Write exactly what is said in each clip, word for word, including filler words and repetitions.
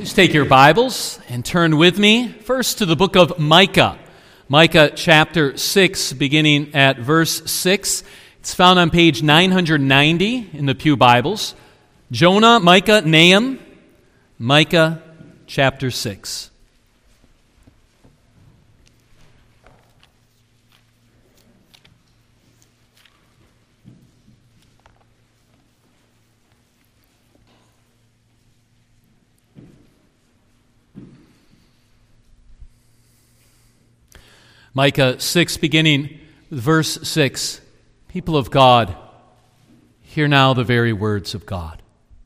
Please take your Bibles and turn with me first to the book of Micah. Micah chapter six, beginning at verse six. It's found on page nine ninety in the Pew Bibles. Jonah, Micah, Nahum, Micah chapter six. Micah six, beginning with verse six. People of God, hear now the very words of God.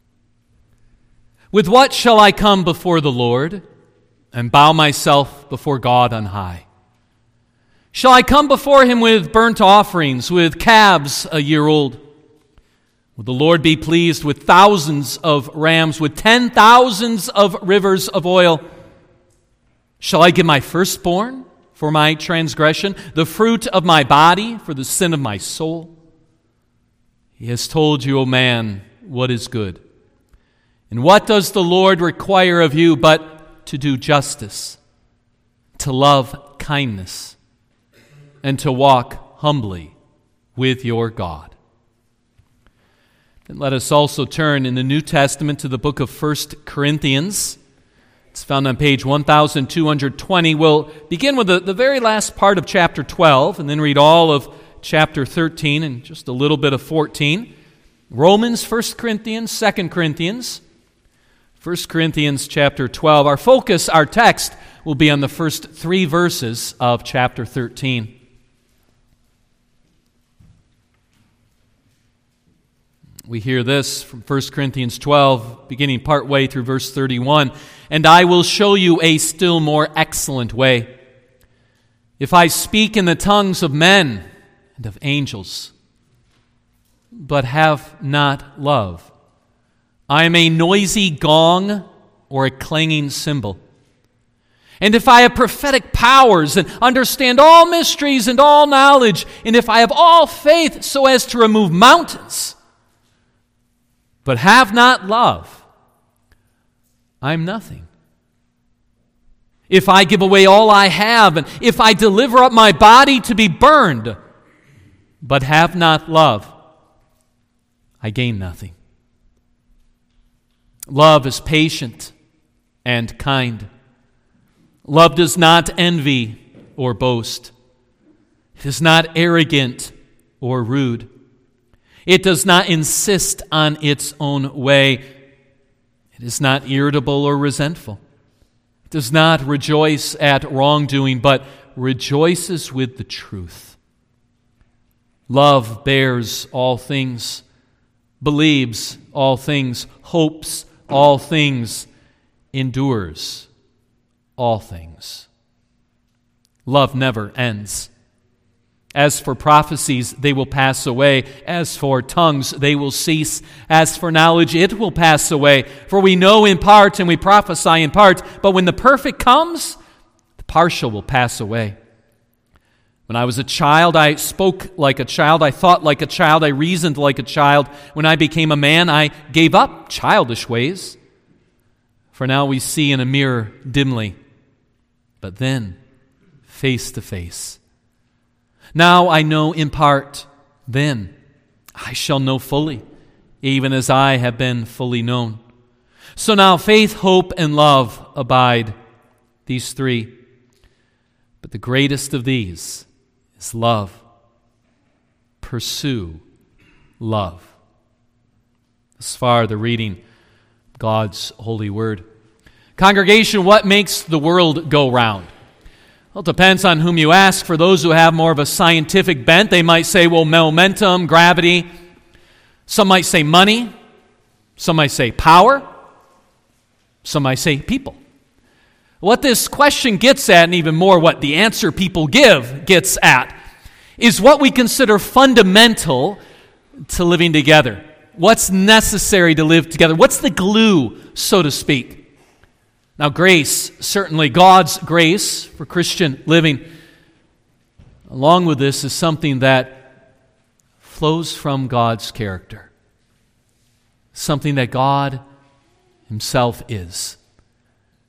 With what shall I come before the Lord and bow myself before God on high? Shall I come before him with burnt offerings, with calves a year old? Will the Lord be pleased with thousands of rams, with ten thousands of rivers of oil? Shall I give my firstborn for my transgression, the fruit of my body for the sin of my soul? He has told you, O man, what is good. And what does the Lord require of you but to do justice, to love kindness, and to walk humbly with your God? And let us also turn in the New Testament to the book of First Corinthians. It's found on page one thousand two hundred twenty. We'll begin with the, the very last part of chapter twelve and then read all of chapter thirteen and just a little bit of fourteen. Romans, First Corinthians, Second Corinthians, First Corinthians chapter twelve. Our focus, our text, will be on the first three verses of chapter thirteen. We hear this from First Corinthians twelve, beginning partway through verse thirty-one. And I will show you a still more excellent way. If I speak in the tongues of men and of angels, but have not love, I am a noisy gong or a clanging cymbal. And if I have prophetic powers and understand all mysteries and all knowledge, and if I have all faith so as to remove mountains, but have not love, I am nothing. If I give away all I have, and if I deliver up my body to be burned, but have not love, I gain nothing. Love is patient and kind. Love does not envy or boast. It is not arrogant or rude. It does not insist on its own way. It is not irritable or resentful. It does not rejoice at wrongdoing, but rejoices with the truth. Love bears all things, believes all things, hopes all things, endures all things. Love never ends. As for prophecies, they will pass away. As for tongues, they will cease. As for knowledge, it will pass away. For we know in part and we prophesy in part. But when the perfect comes, the partial will pass away. When I was a child, I spoke like a child. I thought like a child. I reasoned like a child. When I became a man, I gave up childish ways. For now we see in a mirror dimly, but then face to face. Now I know in part, then I shall know fully, even as I have been fully known. So now faith, hope, and love abide, these three. But the greatest of these is love. Pursue love. Thus far, the reading of God's holy word. Congregation, what makes the world go round? Well, it depends on whom you ask. For those who have more of a scientific bent, they might say, well, momentum, gravity. Some might say money. Some might say power. Some might say people. What this question gets at, and even more what the answer people give gets at, is what we consider fundamental to living together. What's necessary to live together? What's the glue, so to speak? Now, grace, certainly God's grace for Christian living, along with this is something that flows from God's character, something that God himself is.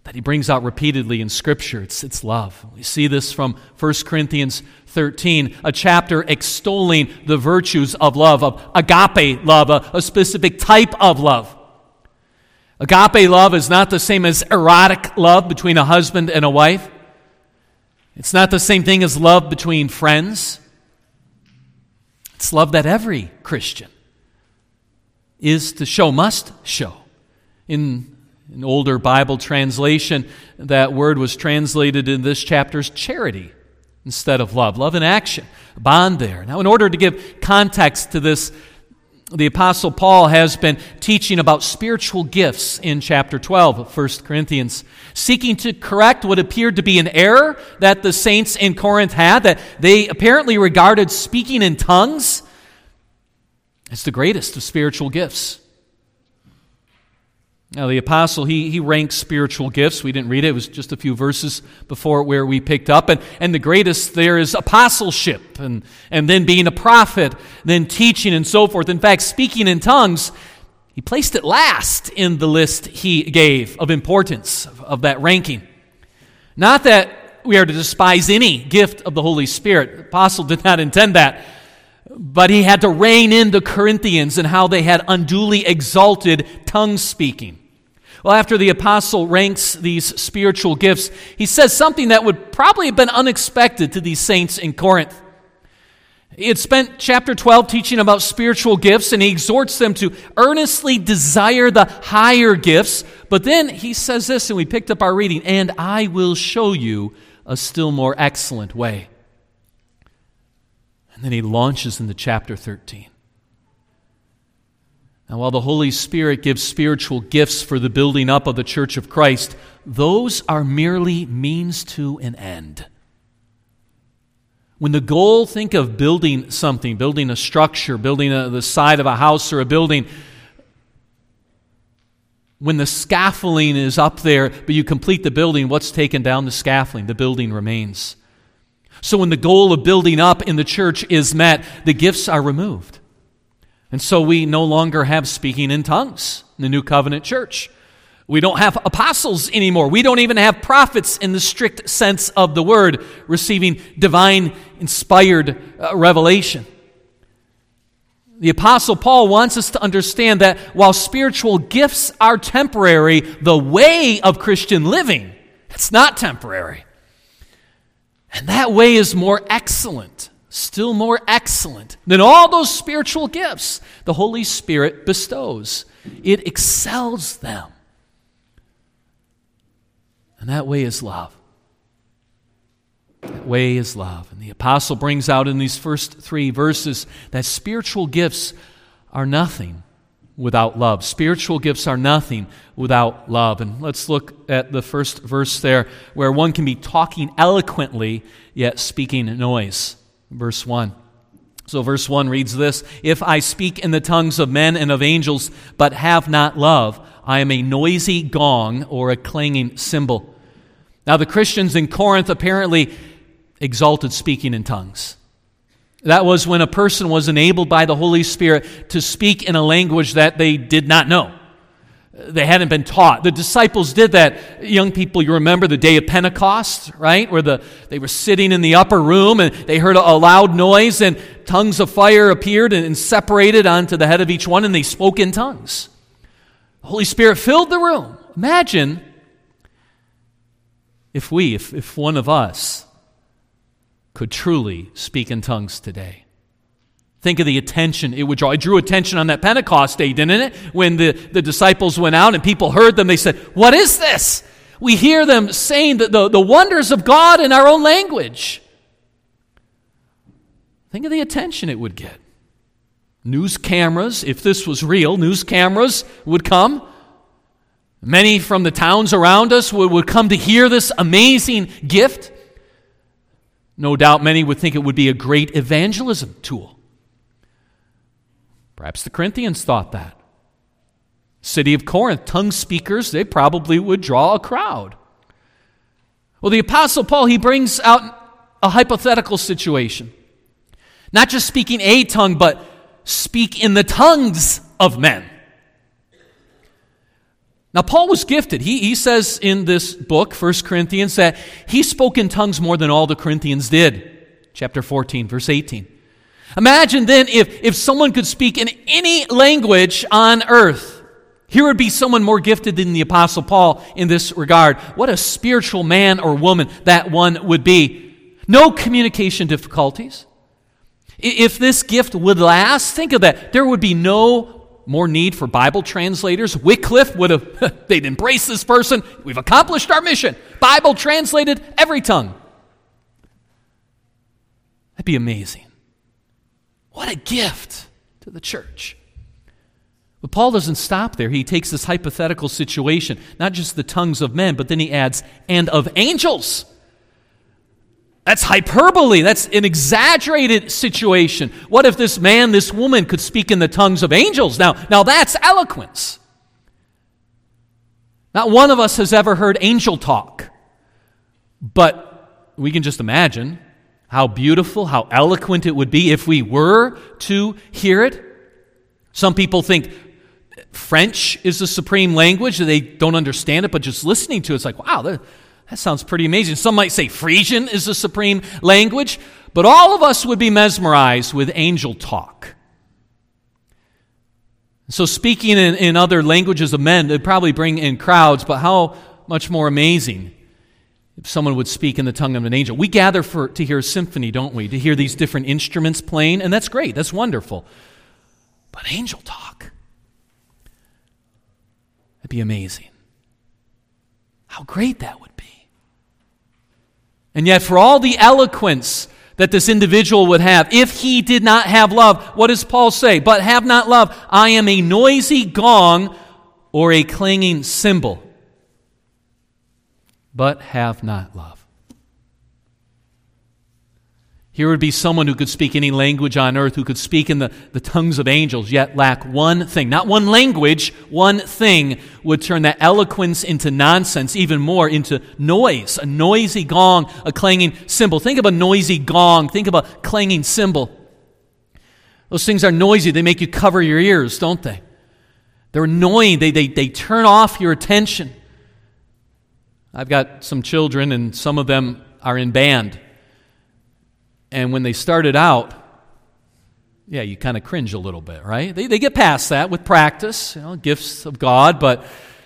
that he brings out repeatedly in Scripture. It's, it's love. We see this from First Corinthians thirteen, a chapter extolling the virtues of love, of agape love, a, a specific type of love. Agape love is not the same as erotic love between a husband and a wife. It's not the same thing as love between friends. It's love that every Christian is to show, must show. In an older Bible translation, that word was translated in this chapter as charity instead of love. Love in action, a bond there. Now, in order to give context to this, the Apostle Paul has been teaching about spiritual gifts in chapter twelve of First Corinthians, seeking to correct what appeared to be an error that the saints in Corinth had, that they apparently regarded speaking in tongues as the greatest of spiritual gifts. Now, the apostle, he, he ranks spiritual gifts. We didn't read it. It was just a few verses before where we picked up. And, and the greatest there is apostleship, and, and then being a prophet, then teaching and so forth. In fact, speaking in tongues, he placed it last in the list he gave of importance of, of that ranking. Not that we are to despise any gift of the Holy Spirit. The apostle did not intend that. But he had to rein in the Corinthians and how they had unduly exalted tongue speaking. Well, after the apostle ranks these spiritual gifts, he says something that would probably have been unexpected to these saints in Corinth. He had spent chapter twelve teaching about spiritual gifts, and he exhorts them to earnestly desire the higher gifts. But then he says this, and we picked up our reading, and I will show you a still more excellent way. And then he launches into chapter thirteen. Now, while the Holy Spirit gives spiritual gifts for the building up of the church of Christ, those are merely means to an end. When the goal, think of building something, building a structure, building a, the side of a house or a building. When the scaffolding is up there, but you complete the building, what's taken down the scaffolding? The building remains. So when the goal of building up in the church is met, the gifts are removed. And so we no longer have speaking in tongues in the New Covenant church. We don't have apostles anymore. We don't even have prophets in the strict sense of the word, receiving divine inspired uh, revelation. The Apostle Paul wants us to understand that while spiritual gifts are temporary, the way of Christian living, it's not temporary. And that way is more excellent, still more excellent than all those spiritual gifts the Holy Spirit bestows. It excels them. And that way is love. That way is love. And the apostle brings out in these first three verses that spiritual gifts are nothing without love. Spiritual gifts are nothing without love. And let's look at the first verse there, where one can be talking eloquently, yet speaking noise. Verse one. So verse one reads this: If I speak in the tongues of men and of angels, but have not love, I am a noisy gong or a clanging cymbal. Now the Christians in Corinth apparently exalted speaking in tongues. That was when a person was enabled by the Holy Spirit to speak in a language that they did not know. They hadn't been taught. The disciples did that. Young people, you remember the day of Pentecost, right? Where the they were sitting in the upper room and they heard a, a loud noise and tongues of fire appeared and, and separated onto the head of each one, and they spoke in tongues. The Holy Spirit filled the room. Imagine if we, if, if one of us could truly speak in tongues today. Think of the attention it would draw. It drew attention on that Pentecost day, didn't it? When the, the disciples went out and people heard them, they said, "What is this?" We hear them saying the, the, the wonders of God in our own language. Think of the attention it would get. News cameras, if this was real, news cameras would come. Many from the towns around us would, would come to hear this amazing gift. No doubt many would think it would be a great evangelism tool. Perhaps the Corinthians thought that. City of Corinth, tongue speakers, they probably would draw a crowd. Well, the Apostle Paul, he brings out a hypothetical situation. Not just speaking a tongue, but speak in the tongues of men. Now, Paul was gifted. He, he says in this book, First Corinthians, that he spoke in tongues more than all the Corinthians did. Chapter fourteen, verse eighteen. Imagine then if, if someone could speak in any language on earth. Here would be someone more gifted than the Apostle Paul in this regard. What a spiritual man or woman that one would be. No communication difficulties. If this gift would last, think of that. There would be no more need for Bible translators. Wycliffe would have, they'd embrace this person. We've accomplished our mission. Bible translated every tongue. That'd be amazing. What a gift to the church. But Paul doesn't stop there. He takes this hypothetical situation, not just the tongues of men, but then he adds, and of angels. That's hyperbole. That's an exaggerated situation. What if this man, this woman could speak in the tongues of angels? Now, now that's eloquence. Not one of us has ever heard angel talk. But we can just imagine how beautiful, how eloquent it would be if we were to hear it. Some people think French is the supreme language. They don't understand it, but just listening to it, it's like, wow, that, that sounds pretty amazing. Some might say Frisian is the supreme language, but all of us would be mesmerized with angel talk. So speaking in, in other languages of men, they'd probably bring in crowds, but how much more amazing if someone would speak in the tongue of an angel. We gather for to hear a symphony, don't we? To hear these different instruments playing, and that's great. That's wonderful. But angel talk, that'd be amazing. How great that would be. And yet for all the eloquence that this individual would have, if he did not have love, what does Paul say? But have not love, I am a noisy gong or a clanging cymbal. But have not love. Here would be someone who could speak any language on earth, who could speak in the, the tongues of angels, yet lack one thing. Not one language, one thing would turn that eloquence into nonsense, even more into noise. A noisy gong, a clanging cymbal. Think of a noisy gong. Think of a clanging cymbal. Those things are noisy. They make you cover your ears, don't they? They're annoying. They, they, they turn off your attention. I've got some children, and some of them are in band. And when they started out, yeah, you kind of cringe a little bit, right? They they get past that with practice, you know, gifts of God, but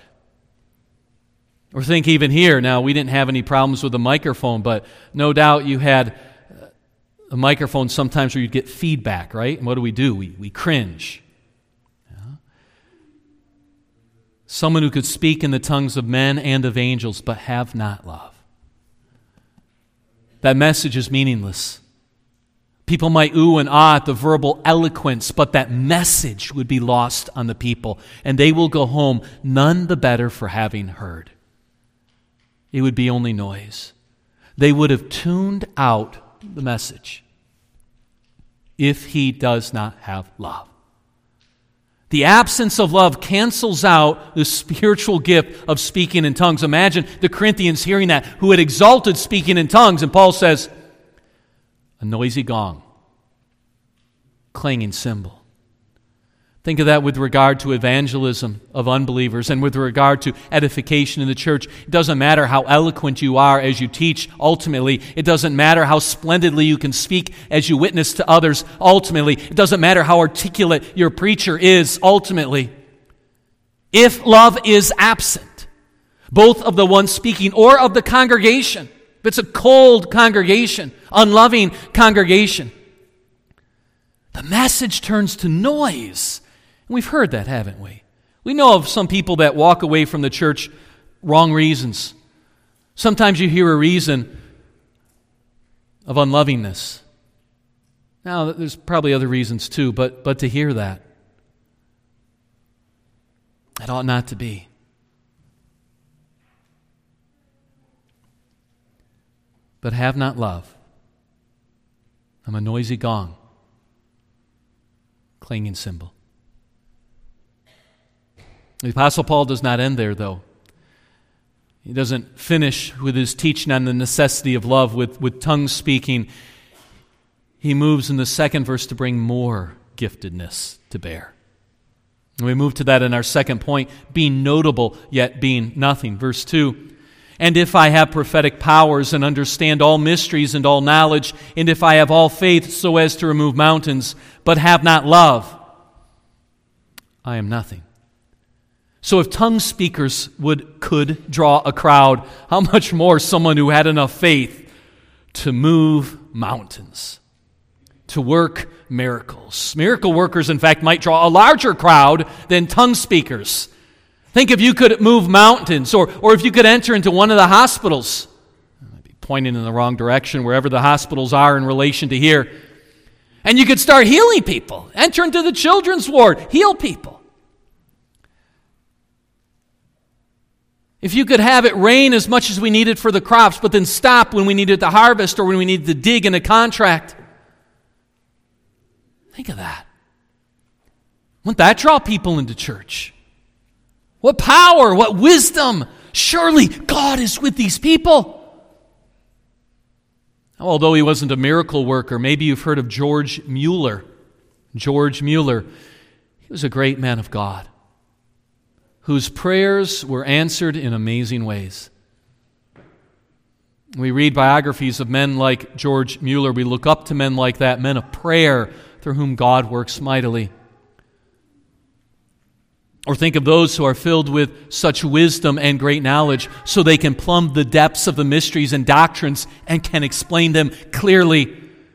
or think even here, now we didn't have any problems with the microphone, but no doubt you had a microphone sometimes where you'd get feedback, right? And what do we do? We we cringe. Yeah. Someone who could speak in the tongues of men and of angels, but have not love. That message is meaningless. People might ooh and ah at the verbal eloquence, but that message would be lost on the people, and they will go home none the better for having heard. It would be only noise. They would have tuned out the message if he does not have love. The absence of love cancels out the spiritual gift of speaking in tongues. Imagine the Corinthians hearing that, who had exalted speaking in tongues, and Paul says, a noisy gong, clanging cymbal. Think of that with regard to evangelism of unbelievers and with regard to edification in the church. It doesn't matter how eloquent you are as you teach, ultimately. It doesn't matter how splendidly you can speak as you witness to others, ultimately. It doesn't matter how articulate your preacher is, ultimately. If love is absent, both of the one speaking or of the congregation, if it's a cold congregation, unloving congregation, the message turns to noise. And we've heard that, haven't we? We know of some people that walk away from the church wrong reasons. Sometimes you hear a reason of unlovingness. Now, there's probably other reasons too, but, but to hear that, it ought not to be. But have not love. I'm a noisy gong, clanging cymbal. The Apostle Paul does not end there, though. He doesn't finish with his teaching on the necessity of love with, with tongue speaking. He moves in the second verse to bring more giftedness to bear. And we move to that in our second point, being notable yet being nothing. Verse two, and if I have prophetic powers and understand all mysteries and all knowledge, and if I have all faith so as to remove mountains, but have not love, I am nothing. So if tongue speakers would could draw a crowd, how much more someone who had enough faith to move mountains, to work miracles. Miracle workers, in fact, might draw a larger crowd than tongue speakers. Think if you could move mountains, or, or if you could enter into one of the hospitals. I'd be pointing in the wrong direction, wherever the hospitals are in relation to here. And you could start healing people. Enter into the children's ward, heal people. If you could have it rain as much as we needed for the crops, but then stop when we needed to harvest or when we needed to dig in a contract. Think of that. Wouldn't that draw people into church? What power, what wisdom. Surely God is with these people. Although he wasn't a miracle worker, maybe you've heard of George Mueller. George Mueller, he was a great man of God, whose prayers were answered in amazing ways. We read biographies of men like George Mueller. We look up to men like that, men of prayer through whom God works mightily. Or think of those who are filled with such wisdom and great knowledge so they can plumb the depths of the mysteries and doctrines and can explain them clearly.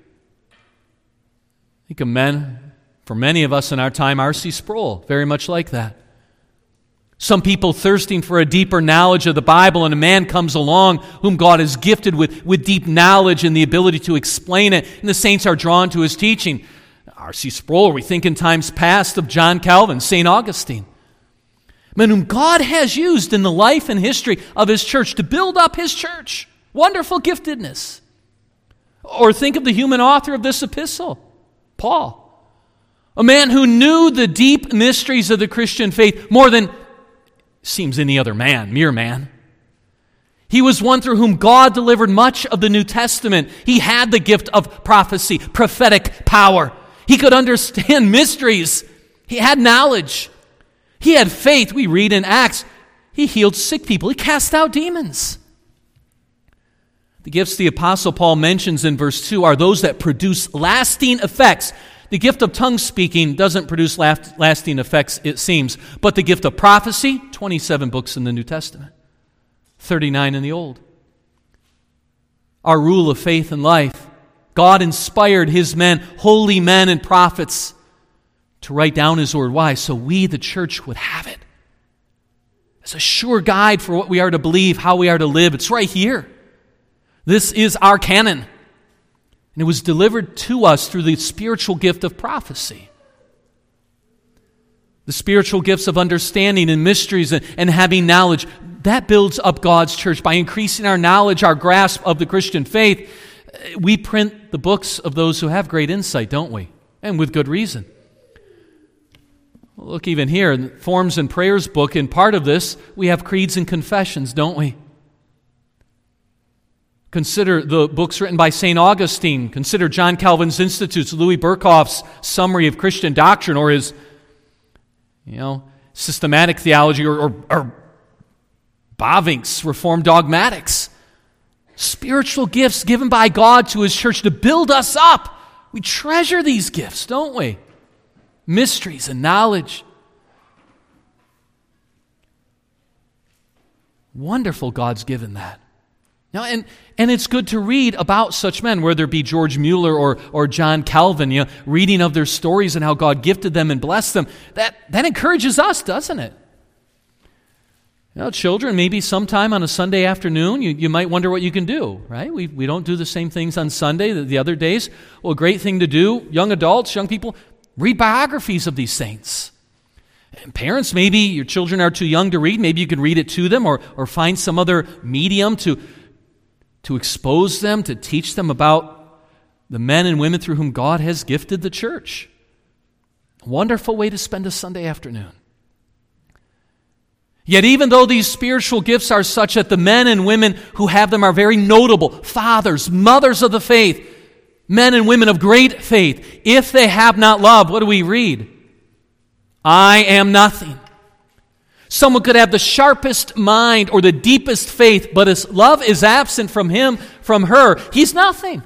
Think of men, for many of us in our time, R C Sproul, very much like that. Some people thirsting for a deeper knowledge of the Bible, and a man comes along whom God has gifted with, with deep knowledge and the ability to explain it, and the saints are drawn to his teaching. R C Sproul, we think in times past of John Calvin, Saint Augustine. Men whom God has used in the life and history of his church to build up his church. Wonderful giftedness. Or think of the human author of this epistle, Paul. A man who knew the deep mysteries of the Christian faith more than seems any other man, mere man. He was one through whom God delivered much of the New Testament. He had the gift of prophecy, prophetic power. He could understand mysteries. He had knowledge. He had faith. We read in Acts, he healed sick people. He cast out demons. The gifts the Apostle Paul mentions in verse two are those that produce lasting effects. The gift of tongue speaking doesn't produce lasting effects, it seems. But the gift of prophecy, twenty-seven books in the New Testament, thirty-nine in the Old. Our rule of faith and life. God inspired his men, holy men and prophets, to write down his word. Why? So we, the church, would have it. It's a sure guide for what we are to believe, how we are to live. It's right here. This is our canon. And it was delivered to us through the spiritual gift of prophecy. The spiritual gifts of understanding and mysteries and, and having knowledge, that builds up God's church. By increasing our knowledge, our grasp of the Christian faith, we print the books of those who have great insight, don't we? And with good reason. Look even here, in the Forms and Prayers book, in part of this, we have creeds and confessions, don't we? Consider the books written by Saint Augustine. Consider John Calvin's Institutes, Louis Berkhof's Summary of Christian Doctrine, or his, you know, systematic theology, or, or, or Bavinck's Reformed Dogmatics. Spiritual gifts given by God to his church to build us up. We treasure these gifts, don't we? Mysteries and knowledge. Wonderful God's given that. Now, and, and it's good to read about such men, whether it be George Mueller or, or John Calvin, you know, reading of their stories and how God gifted them and blessed them. That, that encourages us, doesn't it? You know, children, maybe sometime on a Sunday afternoon, you, you might wonder what you can do, right? We, we don't do the same things on Sunday the, the other days. Well, a great thing to do, young adults, young people, read biographies of these saints. And parents, maybe your children are too young to read. Maybe you can read it to them, or, or find some other medium to, to expose them, to teach them about the men and women through whom God has gifted the church. A wonderful way to spend a Sunday afternoon. Yet even though these spiritual gifts are such that the men and women who have them are very notable, fathers, mothers of the faith, men and women of great faith, if they have not love, what do we read? I am nothing. Someone could have the sharpest mind or the deepest faith, but his love is absent from him, from her. He's nothing.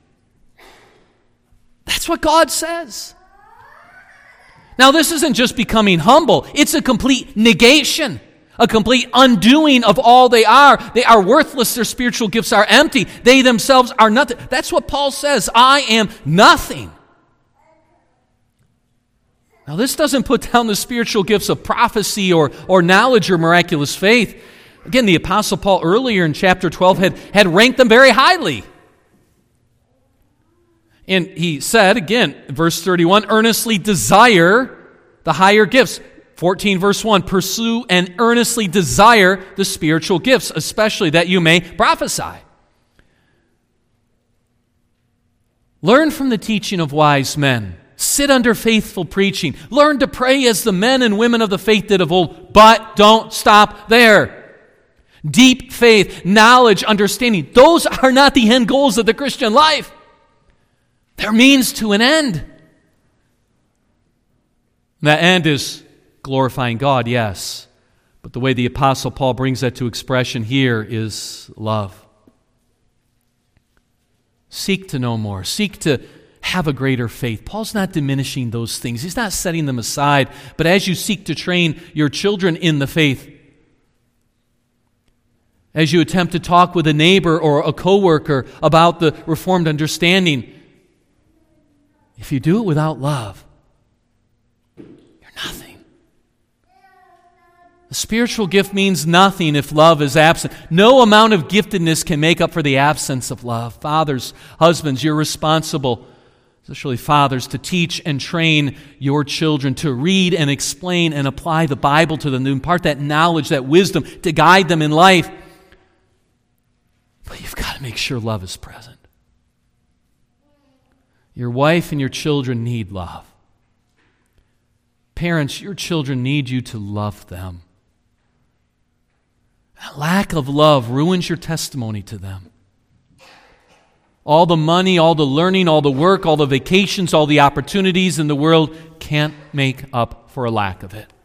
That's what God says. Now, this isn't just becoming humble. It's a complete negation, a complete undoing of all they are. They are worthless. Their spiritual gifts are empty. They themselves are nothing. That's what Paul says. I am nothing. Now, this doesn't put down the spiritual gifts of prophecy or, or knowledge or miraculous faith. Again, the Apostle Paul earlier in chapter twelve had, had ranked them very highly. And he said, again, verse thirty-one, earnestly desire the higher gifts. fourteen, verse one, pursue and earnestly desire the spiritual gifts, especially that you may prophesy. Learn from the teaching of wise men. Sit under faithful preaching. Learn to pray as the men and women of the faith did of old, but don't stop there. Deep faith, knowledge, understanding, those are not the end goals of the Christian life. They're means to an end. That end is glorifying God, yes. But the way the Apostle Paul brings that to expression here is love. Seek to know more. Seek to have a greater faith. Paul's not diminishing those things. He's not setting them aside. But as you seek to train your children in the faith, as you attempt to talk with a neighbor or a coworker about the Reformed understanding, if you do it without love, you're nothing. The spiritual gift means nothing if love is absent. No amount of giftedness can make up for the absence of love. Fathers, husbands, you're responsible, especially fathers, to teach and train your children to read and explain and apply the Bible to them, to impart that knowledge, that wisdom, to guide them in life. But you've got to make sure love is present. Your wife and your children need love. Parents, your children need you to love them. That lack of love ruins your testimony to them. All the money, all the learning, all the work, all the vacations, all the opportunities in the world can't make up for a lack of it.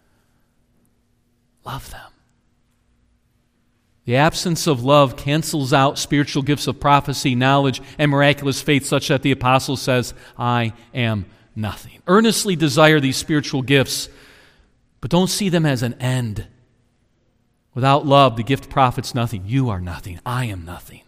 Love them. The absence of love cancels out spiritual gifts of prophecy, knowledge, and miraculous faith, such that the apostle says, I am nothing. Earnestly desire these spiritual gifts, but don't see them as an end. Without love, the gift profits nothing. You are nothing. I am nothing.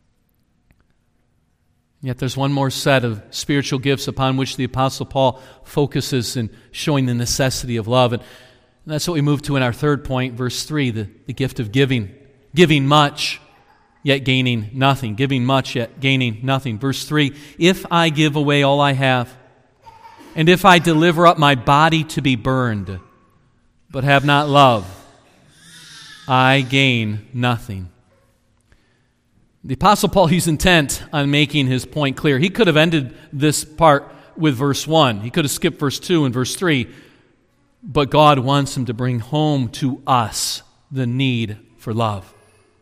Yet there's one more set of spiritual gifts upon which the Apostle Paul focuses in showing the necessity of love. And that's what we move to in our third point, verse three, the, the gift of giving. Giving much, yet gaining nothing. Giving much, yet gaining nothing. Verse three, if I give away all I have, and if I deliver up my body to be burned, but have not love, I gain nothing. The Apostle Paul, he's intent on making his point clear. He could have ended this part with verse one. He could have skipped verse two and verse three. But God wants him to bring home to us the need for love.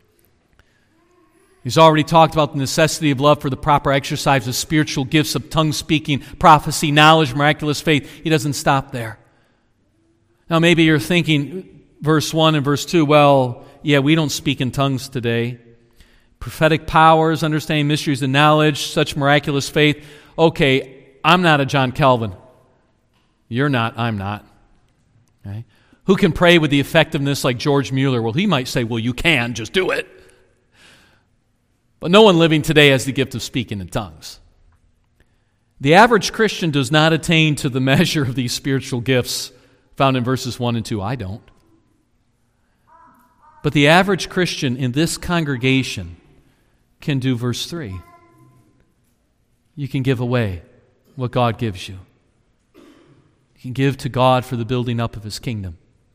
He's already talked about the necessity of love for the proper exercise of spiritual gifts of tongue-speaking, prophecy, knowledge, miraculous faith. He doesn't stop there. Now maybe you're thinking, verse one and verse two, well, yeah, we don't speak in tongues today. Prophetic powers, understanding mysteries and knowledge, such miraculous faith. Okay, I'm not a John Calvin. You're not, I'm not. Okay? Who can pray with the effectiveness like George Mueller? Well, he might say, well, you can, just do it. But no one living today has the gift of speaking in tongues. The average Christian does not attain to the measure of these spiritual gifts found in verses one and two. I don't. But the average Christian in this congregation can do verse three. You can give away what God gives you. You can give to God for the building up of His kingdom.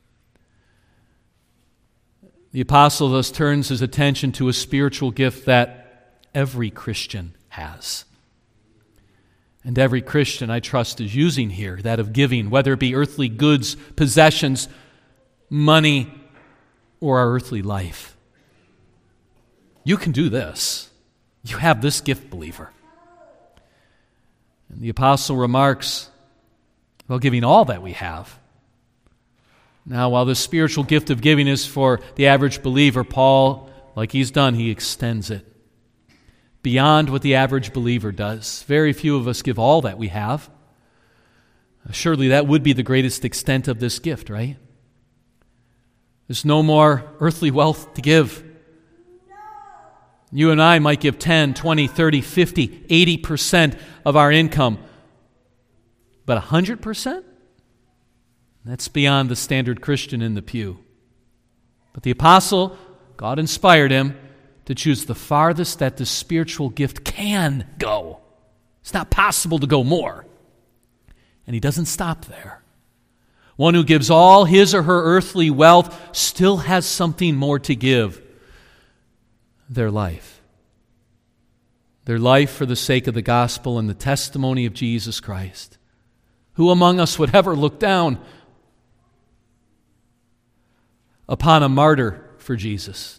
The apostle thus turns his attention to a spiritual gift that every Christian has. And every Christian, I trust, is using here, that of giving, whether it be earthly goods, possessions, money, or our earthly life. You can do this. You have this gift, believer. And the apostle remarks While giving all that we have. Now, while the spiritual gift of giving is for the average believer, Paul, like he's done, he extends it beyond what the average believer does. Very few of us give all that we have. Surely that would be the greatest extent of this gift, right? There's no more earthly wealth to give. You and I might give ten, twenty, thirty, fifty, eighty percent of our income. But one hundred percent? That's beyond the standard Christian in the pew. But the apostle, God inspired him to choose the farthest that the spiritual gift can go. It's not possible to go more. And he doesn't stop there. One who gives all his or her earthly wealth still has something more to give. Their life. Their life for the sake of the gospel and the testimony of Jesus Christ. Who among us would ever look down upon a martyr for Jesus?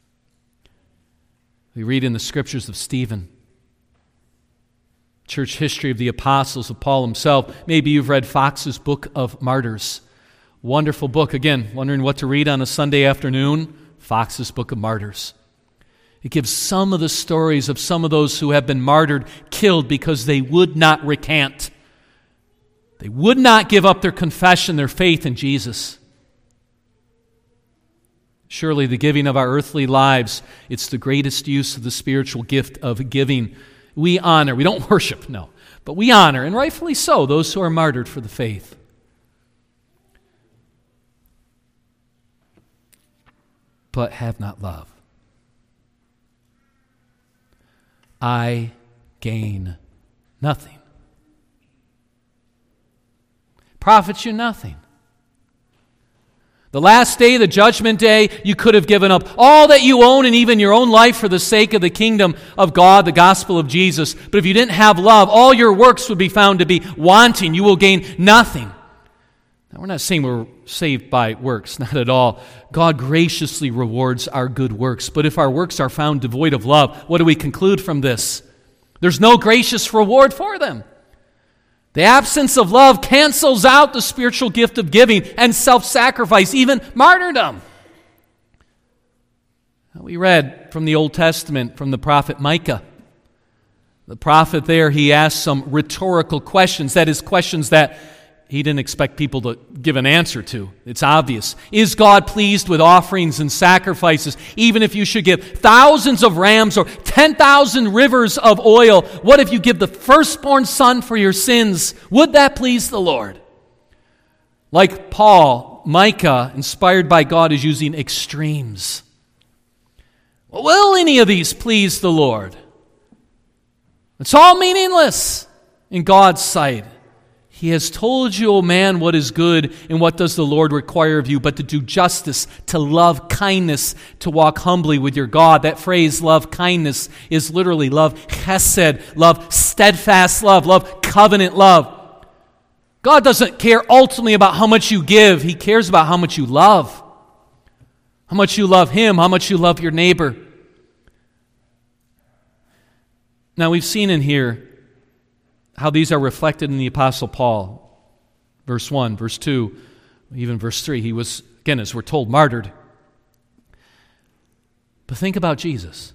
We read in the scriptures of Stephen, church history of the apostles, of Paul himself. Maybe you've read Fox's Book of Martyrs. Wonderful book. Again, wondering what to read on a Sunday afternoon? Fox's Book of Martyrs. It gives some of the stories of some of those who have been martyred, killed because they would not recant. They would not give up their confession, their faith in Jesus. Surely the giving of our earthly lives, it's the greatest use of the spiritual gift of giving. We honor, we don't worship, no, but we honor, and rightfully so, those who are martyred for the faith. But have not love. I gain nothing. Profits you nothing. The last day, the judgment day, you could have given up all that you own and even your own life for the sake of the kingdom of God, the gospel of Jesus. But if you didn't have love, all your works would be found to be wanting. You will gain nothing. Now, we're not saying we're saved by works, not at all. God graciously rewards our good works. But if our works are found devoid of love, what do we conclude from this? There's no gracious reward for them. The absence of love cancels out the spiritual gift of giving and self-sacrifice, even martyrdom. We read from the Old Testament, from the prophet Micah. The prophet there, he asked some rhetorical questions, that is, questions that he didn't expect people to give an answer to. It's obvious. Is God pleased with offerings and sacrifices? Even if you should give thousands of rams or ten thousand rivers of oil, what if you give the firstborn son for your sins? Would that please the Lord? Like Paul, Micah, inspired by God, is using extremes. Well, will any of these please the Lord? It's all meaningless in God's sight. He has told you, O man, what is good, and what does the Lord require of you, but to do justice, to love kindness, to walk humbly with your God. That phrase, love kindness, is literally love chesed, love steadfast love, love covenant love. God doesn't care ultimately about how much you give. He cares about how much you love. How much you love Him, how much you love your neighbor. Now, we've seen in here how these are reflected in the Apostle Paul. Verse one, verse two, even verse three. He was, again, as we're told, martyred. But think about Jesus.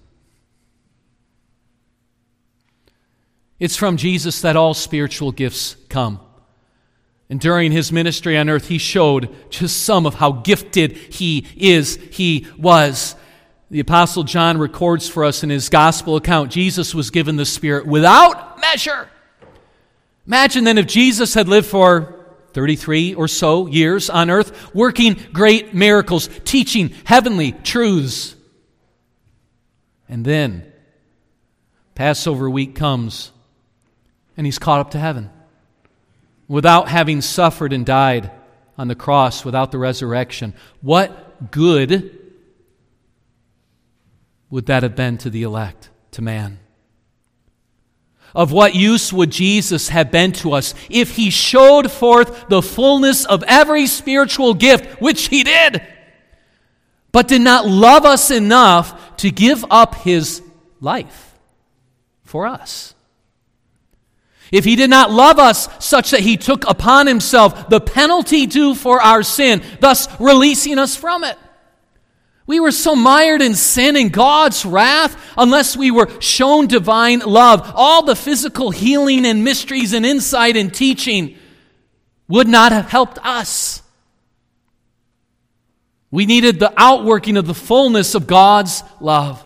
It's from Jesus that all spiritual gifts come. And during His ministry on earth, He showed just some of how gifted He is, He was. The Apostle John records for us in his gospel account, Jesus was given the Spirit without measure. Imagine then if Jesus had lived for thirty-three or so years on earth, working great miracles, teaching heavenly truths. And then Passover week comes, and He's caught up to heaven without having suffered and died on the cross, without the resurrection. What good would that have been to the elect, to man? Of what use would Jesus have been to us if He showed forth the fullness of every spiritual gift, which He did, but did not love us enough to give up His life for us? If He did not love us such that He took upon Himself the penalty due for our sin, thus releasing us from it. We were so mired in sin and God's wrath, unless we were shown divine love, all the physical healing and mysteries and insight and teaching would not have helped us. We needed the outworking of the fullness of God's love.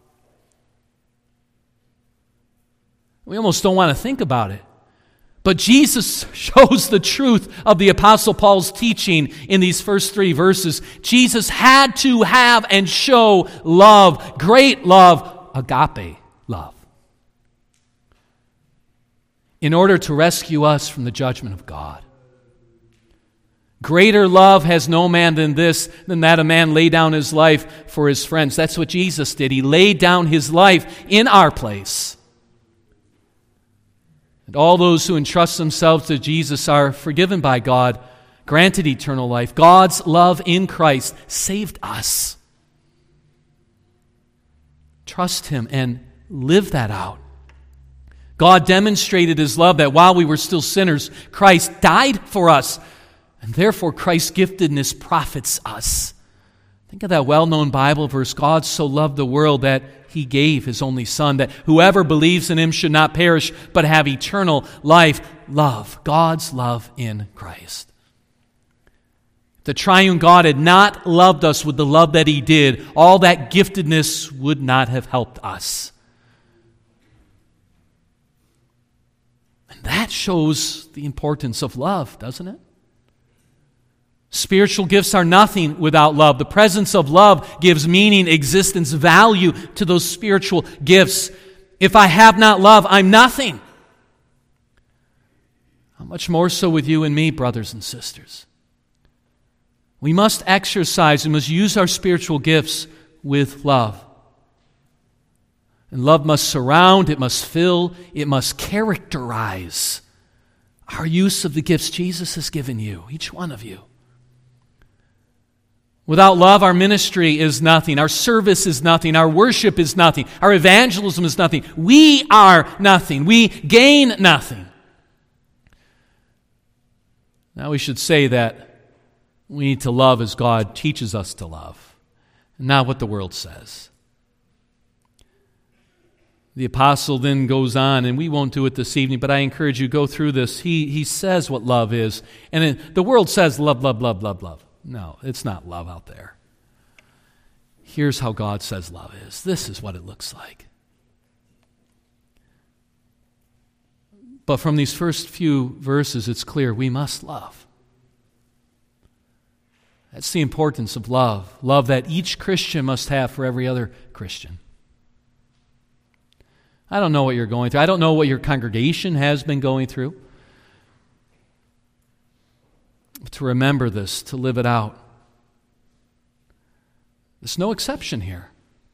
We almost don't want to think about it. But Jesus shows the truth of the Apostle Paul's teaching in these first three verses. Jesus had to have and show love, great love, agape love, in order to rescue us from the judgment of God. Greater love has no man than this, than that a man lay down his life for his friends. That's what Jesus did. He laid down His life in our place. And all those who entrust themselves to Jesus are forgiven by God, granted eternal life. God's love in Christ saved us. Trust Him and live that out. God demonstrated His love that while we were still sinners, Christ died for us. And therefore Christ's giftedness profits us. Think of that well-known Bible verse, God so loved the world that He gave His only Son, that whoever believes in Him should not perish, but have eternal life. Love, God's love in Christ. If the triune God had not loved us with the love that He did, all that giftedness would not have helped us. And that shows the importance of love, doesn't it? Spiritual gifts are nothing without love. The presence of love gives meaning, existence, value to those spiritual gifts. If I have not love, I'm nothing. How much more so with you and me, brothers and sisters? We must exercise and must use our spiritual gifts with love. And love must surround, it must fill, it must characterize our use of the gifts Jesus has given you, each one of you. Without love, our ministry is nothing. Our service is nothing. Our worship is nothing. Our evangelism is nothing. We are nothing. We gain nothing. Now we should say that we need to love as God teaches us to love, and not what the world says. The apostle then goes on, and we won't do it this evening, but I encourage you, go through this. He, he says what love is. And it, the world says love, love, love, love, love. No, it's not love out there. Here's how God says love is. This is what it looks like. But from these first few verses, it's clear we must love. That's the importance of love. Love that each Christian must have for every other Christian. I don't know what you're going through. I don't know what your congregation has been going through. To remember this, to live it out. There's no exception here.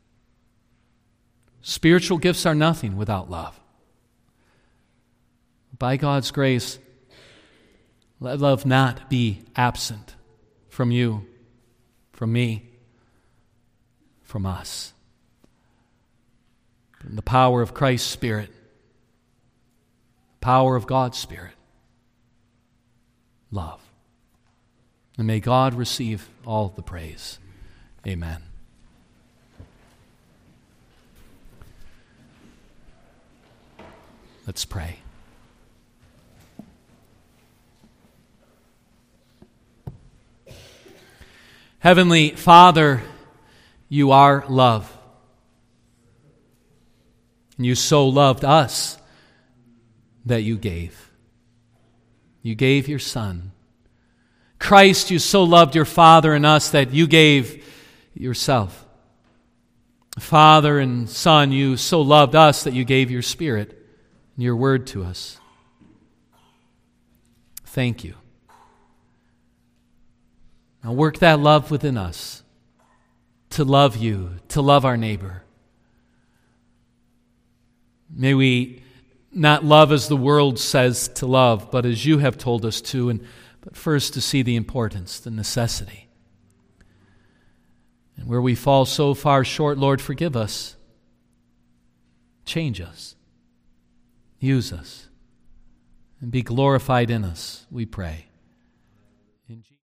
Spiritual gifts are nothing without love. By God's grace, let love not be absent from you, from me, from us. But in the power of Christ's Spirit, the power of God's Spirit, love. And may God receive all the praise. Amen. Let's pray. Heavenly Father, you are love. And you so loved us that you gave. You gave your Son. Christ, you so loved your Father and us that you gave yourself. Father and Son, you so loved us that you gave your Spirit and your Word to us. Thank you. Now work that love within us, to love you, to love our neighbor. May we not love as the world says to love, but as you have told us to, and but first to see the importance, the necessity. And where we fall so far short, Lord, forgive us. Change us. Use us. and be glorified in us, we pray. In Jesus-